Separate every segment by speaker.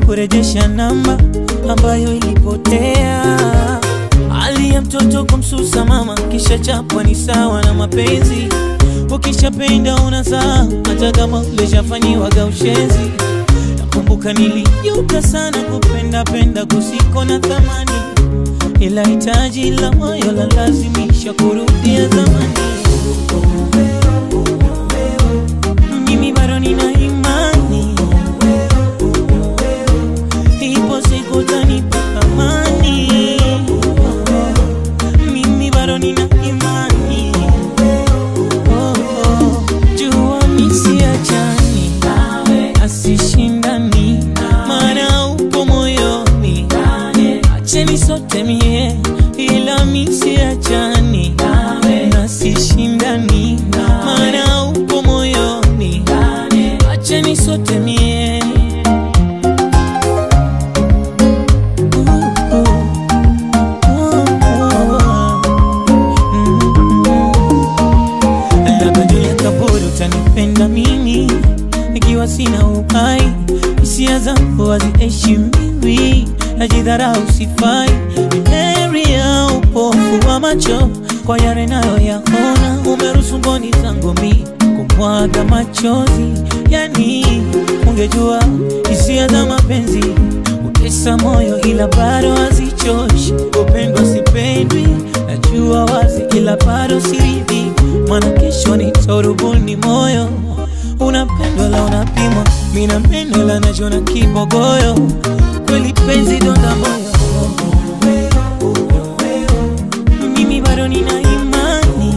Speaker 1: kurejesha namba ambayo ilipotea. Hali ya mtoto kumsusa mama kisha chapwa ni sawa na mapenzi. Ukishapenda unazaa hata kama ulishafanyiwaga ushenzi. Nakumbuka nilijuta sana kupenda kusiko na thamani, ila hitaji la moyo la lazimisha kurudia zamani. Mimi bado nina imani, ipo siku utanipa amani. Mimi bado nina imani, jua misiachani, asishindani, maana upo moyoni. Acheni sote mie, ila misiachani, asishindani, maana upo moyoni. Acheni sote mie. Utanipenda mimi nikiwa sina uhai, hisia zangu haziheshimiwi, najidharau sifai. Heri ya upofu wa macho kwa yale nayo yaona, umeruhusu mboni zangu mi kumwaga machozi. Yani ungejua hisia za mapenzi utesa moyo, ila bado hazichoshi. Upendwa sipendwi, najua wazi, ila bado siridhi, maana kesho nitarubuni moyo. Unapendwa la unapimwa, mina pendo la najona kibogoyo. Kweli penzi donda moyo, mimi bado nina imani,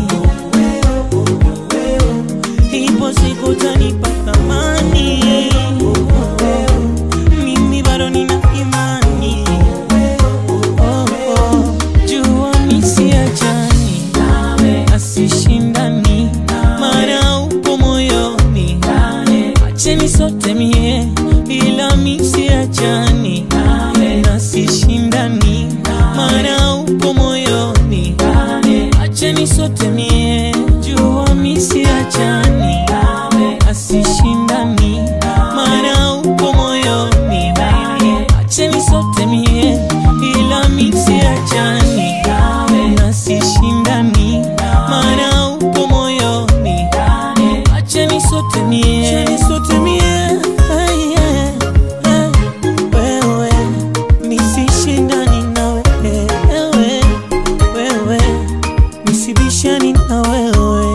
Speaker 1: ipo siku utanipa thamani. Mimi bado nina imani, jua misiachani, asishindani, maana upo moyoni. Acheni sote mie, ila misiachani, asishindani, maana upo moyoni. Acheni sote mie, jua misiachani, asishindani, maana upo moyoni. Acheni sote mie, ila misiachani, asishindani, maana upo moyoni. Acheni sote mie, acheni sote mie. Wewe nisishindani na wewe, nisibishani na wewe.